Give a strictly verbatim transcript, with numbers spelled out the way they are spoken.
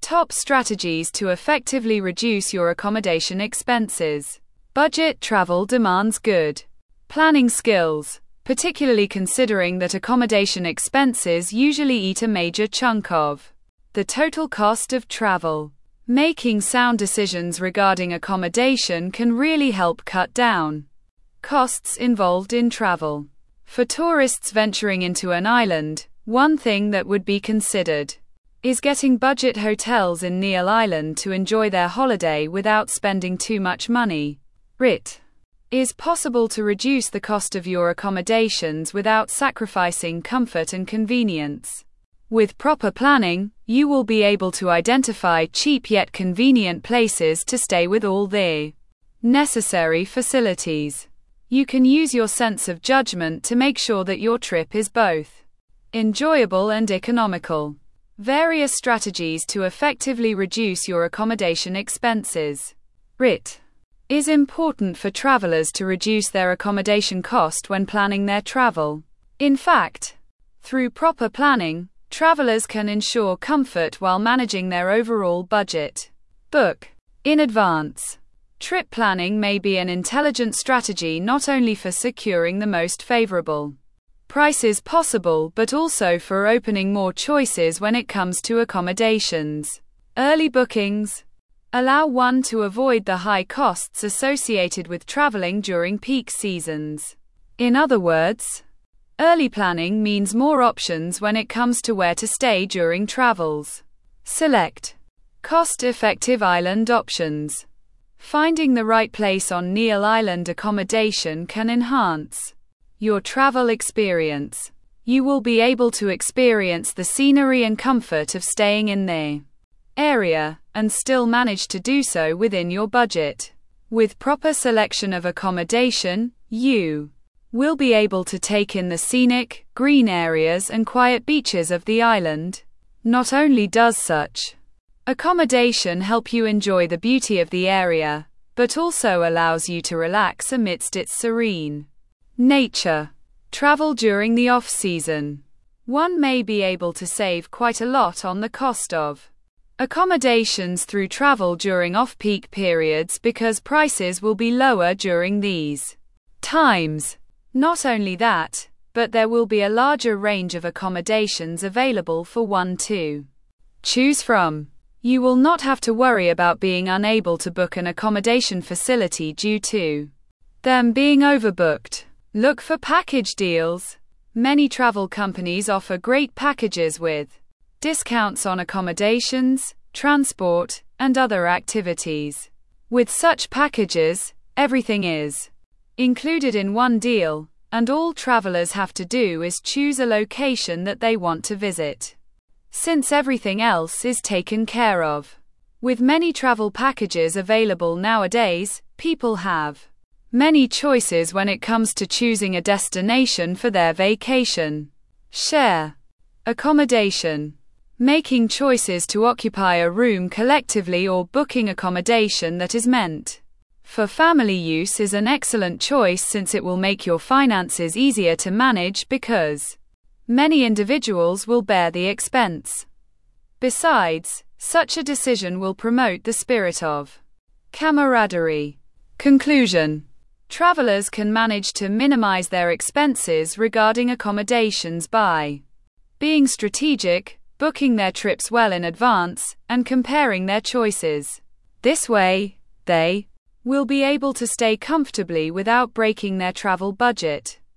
Top strategies to effectively reduce your accommodation expenses. Budget travel demands good planning skills, particularly considering that accommodation expenses usually eat a major chunk of the total cost of travel. Making sound decisions regarding accommodation can really help cut down costs involved in travel. For tourists venturing into an island, one thing that would be considered is getting budget hotels in Neil Island to enjoy their holiday without spending too much money. It is possible to reduce the cost of your accommodations without sacrificing comfort and convenience. With proper planning, you will be able to identify cheap yet convenient places to stay with all the necessary facilities. You can use your sense of judgment to make sure that your trip is both enjoyable and economical. Various strategies to effectively reduce your accommodation expenses. It is important for travelers to reduce their accommodation cost when planning their travel. In fact, through proper planning, travelers can ensure comfort while managing their overall budget. Book in advance. Trip planning may be an intelligent strategy not only for securing the most favorable prices possible but also for opening more choices when it comes to accommodations. Early bookings allow one to avoid the high costs associated with traveling during peak seasons. In other words, early planning means more options when it comes to where to stay during travels. Select cost-effective island options. Finding the right place on Neil Island accommodation can enhance your travel experience. You will be able to experience the scenery and comfort of staying in the area, and still manage to do so within your budget. With proper selection of accommodation, you will be able to take in the scenic, green areas and quiet beaches of the island. Not only does such accommodation help you enjoy the beauty of the area, but also allows you to relax amidst its serene nature. Travel during the off-season. One may be able to save quite a lot on the cost of accommodations through travel during off-peak periods because prices will be lower during these times. Not only that, but there will be a larger range of accommodations available for one to choose from. You will not have to worry about being unable to book an accommodation facility due to them being overbooked. Look for package deals. Many travel companies offer great packages with discounts on accommodations, transport, and other activities. With such packages, everything is included in one deal, and all travelers have to do is choose a location that they want to visit, since everything else is taken care of. With many travel packages available nowadays, people have many choices when it comes to choosing a destination for their vacation. Share accommodation. Making choices to occupy a room collectively or booking accommodation that is meant for family use is an excellent choice since it will make your finances easier to manage because many individuals will bear the expense. Besides, such a decision will promote the spirit of camaraderie. Conclusion. Travelers can manage to minimize their expenses regarding accommodations by being strategic, booking their trips well in advance, and comparing their choices. This way, they will be able to stay comfortably without breaking their travel budget.